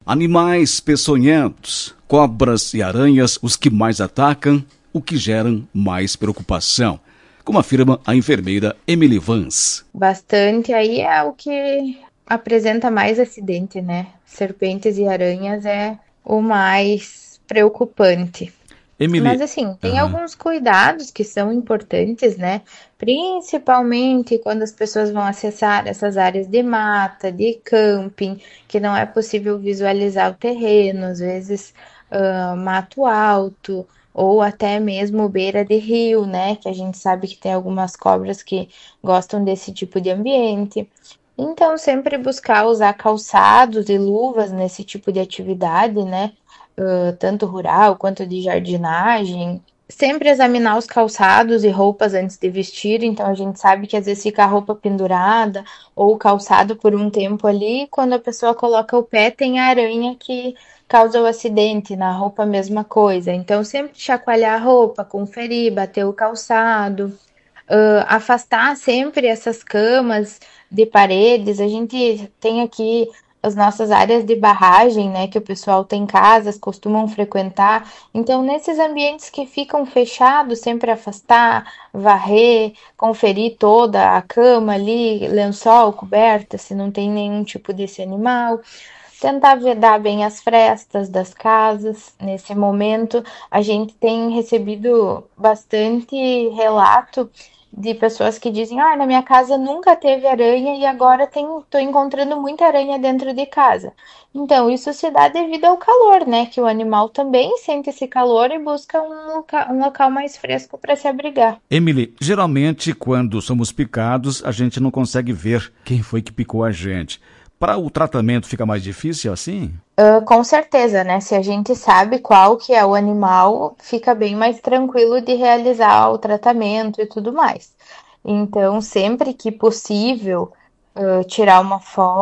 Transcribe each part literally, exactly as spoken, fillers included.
Animais peçonhentos, cobras e aranhas, os que mais atacam, o que geram mais preocupação, como afirma a enfermeira Emily Vance. Bastante, aí é o que apresenta mais acidente, né? Serpentes e aranhas é o mais preocupante. Mas Emily, assim, tem aham. alguns cuidados que são importantes, né? Principalmente quando as pessoas vão acessar essas áreas de mata, de camping, que não é possível visualizar o terreno, às vezes ah, mato alto, ou até mesmo beira de rio, né? Que a gente sabe que tem algumas cobras que gostam desse tipo de ambiente. Então, sempre buscar usar calçados e luvas nesse tipo de atividade, né? Uh, tanto rural quanto de jardinagem. Sempre examinar os calçados e roupas antes de vestir, então a gente sabe que às vezes fica a roupa pendurada ou o calçado por um tempo ali, quando a pessoa coloca o pé tem a aranha que causa o acidente, na roupa a mesma coisa. Então sempre chacoalhar a roupa, conferir, bater o calçado, uh, afastar sempre essas camas de paredes. A gente tem aqui as nossas áreas de barragem, né, que o pessoal tem casas, costumam frequentar. Então, nesses ambientes que ficam fechados, sempre afastar, varrer, conferir toda a cama ali, lençol, coberta, se não tem nenhum tipo desse animal. Tentar vedar bem as frestas das casas. Nesse momento, a gente tem recebido bastante relato de pessoas que dizem: ah, na minha casa nunca teve aranha e agora estou encontrando muita aranha dentro de casa. Então, isso se dá devido ao calor, né? Que o animal também sente esse calor e busca um local, um local mais fresco para se abrigar. Emily, geralmente quando somos picados, a gente não consegue ver quem foi que picou a gente. Para o tratamento fica mais difícil assim? Uh, com certeza, né? Se a gente sabe qual que é o animal, fica bem mais tranquilo de realizar o tratamento e tudo mais. Então, sempre que possível, uh, tirar uma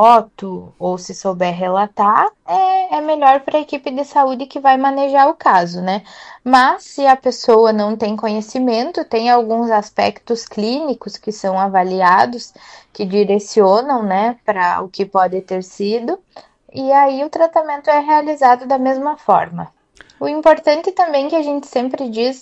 foto ou se souber relatar, é, é melhor para a equipe de saúde que vai manejar o caso, né? Mas se a pessoa não tem conhecimento, tem alguns aspectos clínicos que são avaliados, que direcionam, né, para o que pode ter sido. E aí o tratamento é realizado da mesma forma. O importante também que a gente sempre diz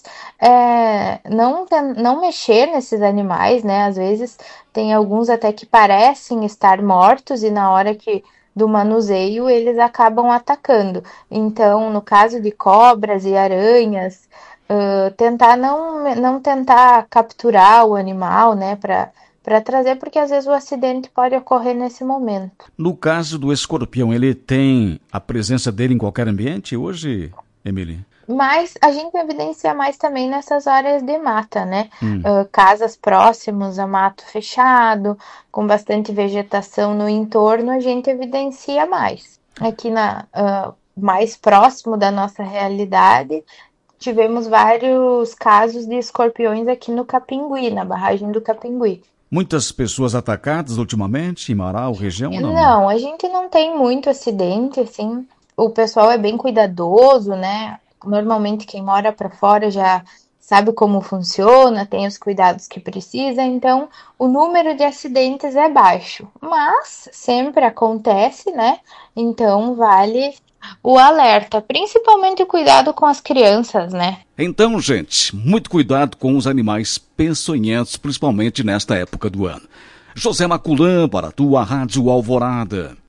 é não, não mexer nesses animais, né? Às vezes tem alguns até que parecem estar mortos e na hora que do manuseio eles acabam atacando. Então, no caso de cobras e aranhas, uh, tentar não, não tentar capturar o animal, né? Para para trazer, porque às vezes o acidente pode ocorrer nesse momento. No caso do escorpião, ele tem a presença dele em qualquer ambiente hoje, Emily? Mas a gente evidencia mais também nessas áreas de mata, né? Hum. Uh, casas próximas a mato fechado, com bastante vegetação no entorno, a gente evidencia mais. Aqui na, uh, mais próximo da nossa realidade, tivemos vários casos de escorpiões aqui no Capingui, na barragem do Capingui. Muitas pessoas atacadas ultimamente em Marau, região ou não? Não, a gente não tem muito acidente, assim. O pessoal é bem cuidadoso, né? Normalmente quem mora para fora já sabe como funciona, tem os cuidados que precisa, então o número de acidentes é baixo, mas sempre acontece, né? Então vale o alerta, principalmente o cuidado com as crianças, né? Então, gente, muito cuidado com os animais peçonhentos, principalmente nesta época do ano. José Maculã para a tua Rádio Alvorada.